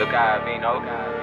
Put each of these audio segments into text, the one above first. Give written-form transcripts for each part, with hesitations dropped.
Look at Vino.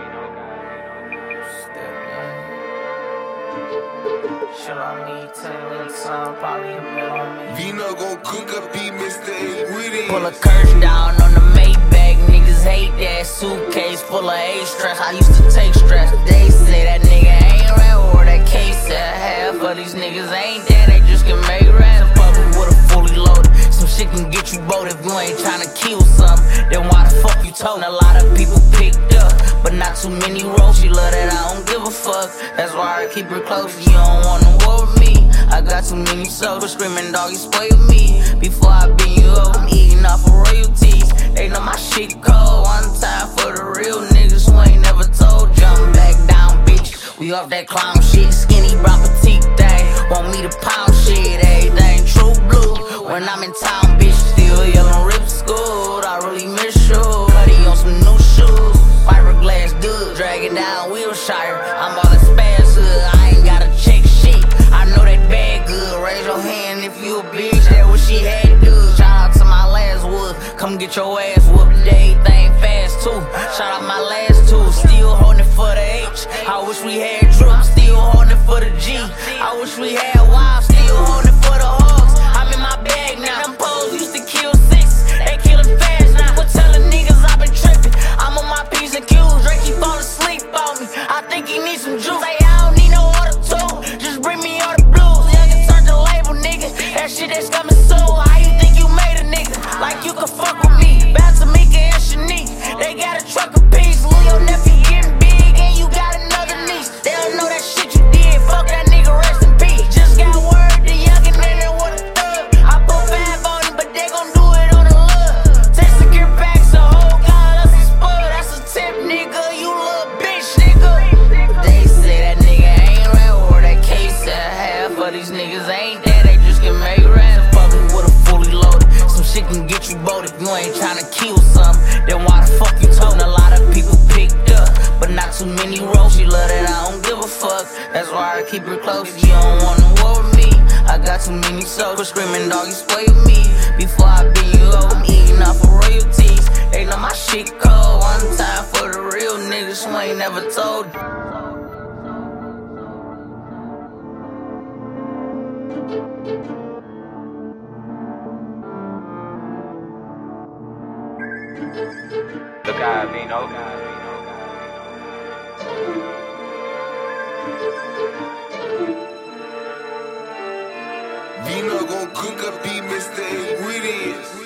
Shit on me, 10 little son, probably a bill on me. Vino gon' cook up, he Mr. A with it. Pull a curse down on the Maybach, niggas hate that suitcase full of A-stress. I used to take stress. They say that nigga ain't rap, or that case said half of these niggas ain't that, they just can make rap. Public with a fully loaded. Some shit can get you bold if you ain't tryna kill something. Then why the fuck you told? A lot of people picked up, but not too many roles. She love that I don't give a fuck. That's why I keep her close. You don't wanna war with me. I got too many souls screaming, dog, you spoil me. Before I beat you up, I'm eating off of royalties. They know my shit cold. One time for the real niggas who ain't never told. Jump back down, bitch. We off that clown shit. Skinny brown petite thing. Want me to pound shit. Everything true blue. When I'm in town, bitch, still yelling rip school. I really miss you. Buddy on some new shoes. Fiberglass dude, dragging down Wilshire. I'm all in spaz hood. I ain't gotta check shit. I know that bag good. Raise your hand if you a bitch. That what she had to do. Shout out to my last wood. Come get your ass whooped. Everything fast too. Shout out my last two. Still holding it for the H. I wish we had Drew. Still holding it for the G. I wish we had Y. Still holding it for the Hogs. I'm in my bag now. Them poles used to kill 6. They killing fast now. Quit telling niggas I been tripping. I'm on my P's and Q's. Drake keep falling asleep on me. I think he needs some juice. Say I don't need no order two. Just bring me all the blues. Young can turn the label, nigga. That shit that's coming soon. How you think you made a nigga? Like you can fuck with me. Bout to Mika and Shanique. They got a truck of peace. Lil nephew getting big and you got another niece. They don't know that shit you did. Fuck that nigga, rest in peace. Just got word the youngin' and they want a thug. I put 5 on him, but they gon' do it on the love. Take secure packs, a whole gun, that's a spud. That's a tip, nigga. You little bitch, nigga. They say that nigga ain't rap, or that case said half of these niggas ain't that, they just can make rap. Public with a fully loaded. Some shit can get you bold if you ain't tryna kill something. Then why the fuck you told? A lot of people picked up, but not too many roles. She love that I don't give a fuck. That's why I keep her close. You don't wanna war with me. I got too many souls. Quit screaming, dog, you spoil me. Before I beat you up, I'm eating off of royalties. They know my shit cold. One time for the real niggas who ain't never told. Look at Vino. Vino gon' cook up, he Mr. A with it.